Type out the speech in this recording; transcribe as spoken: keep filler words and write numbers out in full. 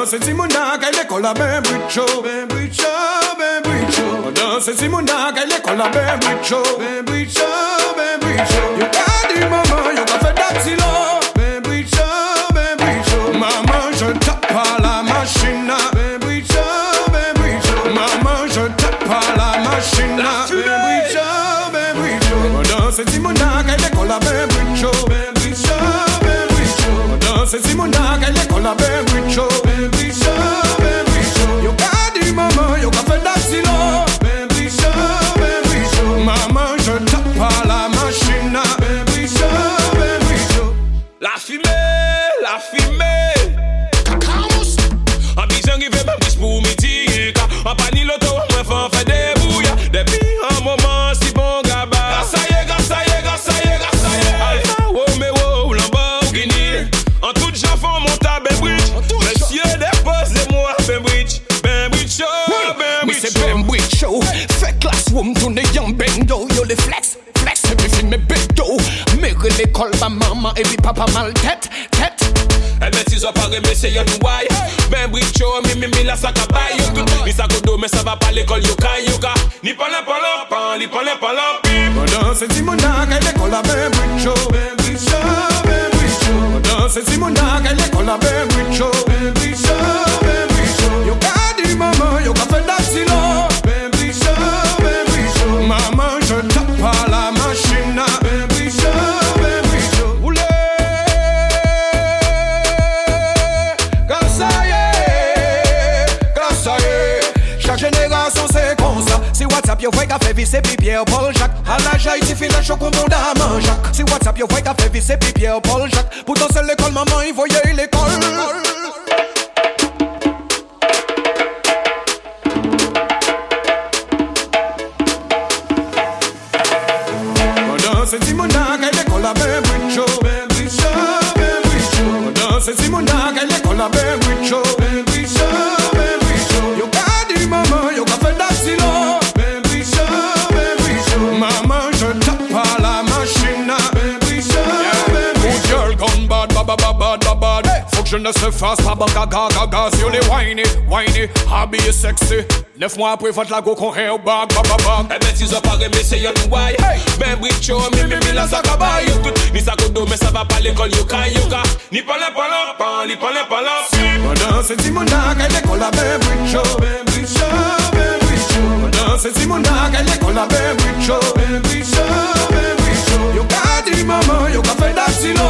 danse Simona qu'elle école à ben bricho, ben bricho, ben bricho. On danse Simona qu'elle école à ben bricho, ben bricho, ben bricho. You got the maman, you got fait d'absilo, ben bricho, ben bricho. Maman, je tape à la machine, ben bricho, ben bricho. Maman, je tape à la machine, ben bricho, ben bricho. On danse Simona qu'elle école à ben bricho, ben bricho, ben bricho. On danse Simona qu'elle école à ben bricho, ben bricho, ben bricho. You got the maman, you got fait d'absilo, ben bricho, ben bricho. Maman, je tape à la machine, ben bricho, ben bricho. La fumée, la fumée. Cacaos. En bisant qui fait ma biche pour midi. En pani l'auto, moi fan fait des bouillas. Depuis un moment, si bon gaba. Gassaye, gassaye, gassaye, gassaye. Alpha, Romeo, Lamborghini. En tout genre font mon tas, Ben Bridge. Monsieur, déposez-moi, Ben Bridge. Ben Bridge Show, Ben Bridge Show. C'est Ben Bridge Show. Fait classroom, tourne young bendo. Yo, les flex, flex, everything me bendo. Mère l'école, ma maman et puis papa mal tête, tête. Elle met six ans par aimer, c'est yon ouaille. Ben Bridge Show, mi mi mi la sakabaye. Ni sakodo, mais ça va pas l'école, yoka yoka. Ni palin palin pan, ni palin palin pip. On danse Simona qu'elle école à Ben Bridge Show, Ben Bridge Show, Ben Bridge Show. On danse Simona qu'elle école à Ben Bridge Show, Ben Bridge Show, Ben Bridge Show. You got the maman, you got fait d'absilo, Ben Bridge Show, Ben Bridge Show. Maman, je tape à la machine, Ben Bridge Show, Ben Bridge Show. Oulé, gassaye, gassaye. Chaque génération c'est comme ça. Si WhatsApp yo voit qu'a fait visser puis Pierre Paul Jacques. À l'âge Haïti fin la choc on bon d'amant Jacques. Si WhatsApp yo voit qu'a fait visser puis Pierre Paul Jacques. Pourtant c'est l'école maman il voyait l'école. On danse Simona qu'elle école à Ben Bridge Show, Ben Bridge Show, Ben Bridge Show. On danse Simona qu'elle école à Ben Bridge Show, Ben Bridge Show, Ben Bridge Show. You got the maman, you got fait d'absilo, Ben Bridge Show, Ben Bridge Show. Maman, je tape à la machine, Ben Bridge Show, Ben Bridge Show. Good girl gone bad, bad, bad, bad, bad, bad. Faut que je ne se fasse pas gaga, gaga, gaga. Si on est whiny, whiny, habillé sexy. Neuf mois après, faut la go qu'on hair bag, bag, bag. Elle met six ans par aimer, c'est yon ouaille. Ben Bridge Show, mi mi mi la sakabaye. Ni sakodo, mais ça va pas l'école, yoka yoka. Ni palin palin pan, ni palin palin pip. On danse Simona qu'elle école à Ben Bridge Show, Ben Bridge Show, Ben Bridge Show. On danse Simona qu'elle école à Ben Bridge Show, Ben Bridge Show, Ben Bridge Show. You got the maman, you got fait d'absilo,